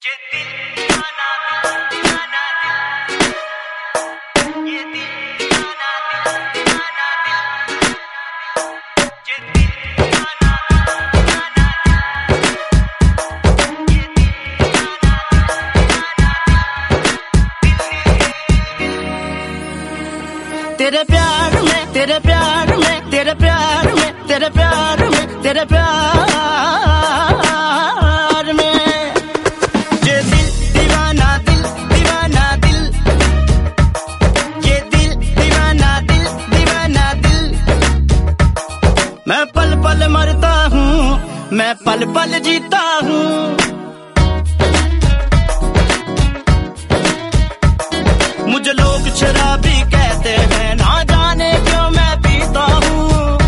तेरे प्यार में, तेरे प्यार में, तेरे प्यार में, तेरे प्यार में, तेरे प्यार में ये दिल दीवाना दिल, दीवाना दिल, ये दिल दीवाना दिल, दीवाना दिल। मैं पल पल मरता हूँ, मैं पल पल जीता हूँ। मुझे लोग शराबी कहते हैं, ना जाने क्यों मैं पीता हूँ।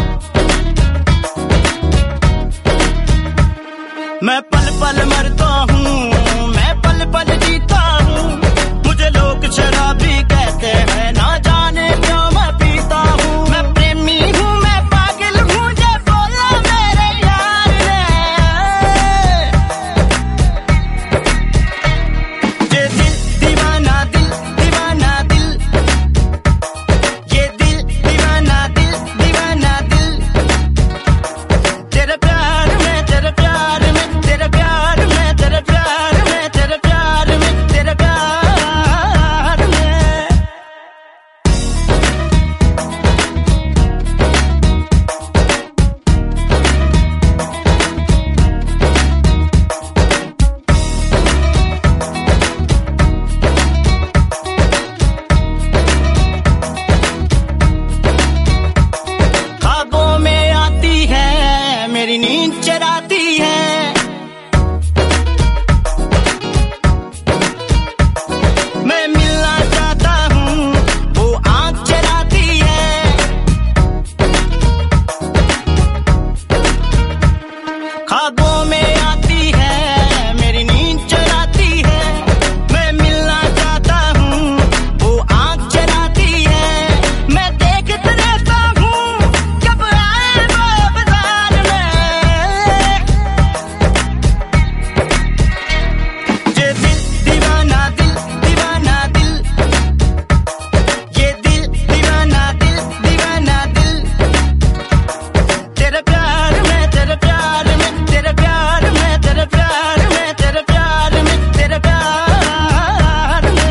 मैं पल पल मरता हूँ, मैं पल पल जीता हूँ। मुझे लोग शराबी कहते हैं, ना जाने क्यों मैं पीता हूँ। मैं प्रेमी हूँ, मैं पागल हूँ, ये बोला मेरे यार ने। ये दिल दीवाना दिल, दीवाना दिल, ये दिल दीवाना दिल, दीवाना दिल। तेरे प्यार में, तेरे प्यार में, तेरे प्यार में, तेरे प्यार में, तेरे प्यार में, तेरे प्यार में। ख्वाबों में आती है, मेरी नींद चराती है। मैं मिलना चाहता हूँ, वो आँख चराती है। ख्वाबों में आती है, मेरी नींद चराती है। मैं मिलना चाहता हूँ, वो आँख चराती है। मैं देखता रहता हूँ, कब आए वो बाजार में। ये दिल दीवाना दिल, दीवाना दिल, ये दिल दीवाना दिल, दीवाना दिल। तेरे प्यार में, तेरे प्यार में, तेरे प्यार में, तेरे प्यार में, तेरे प्यार में, तेरे प्यार में।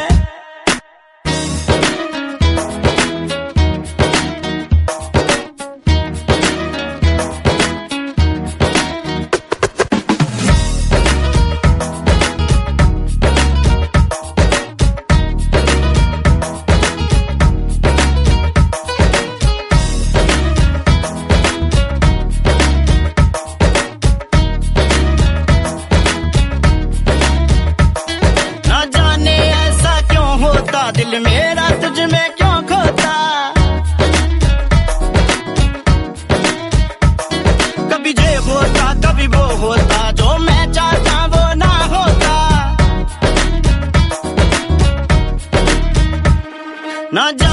ना जाने ऐसा क्यों होता, दिल मेरा तुझ में क्यों खोता। कभी ये होता, कभी वो होता, जो मैं चाहता वो ना होता। ना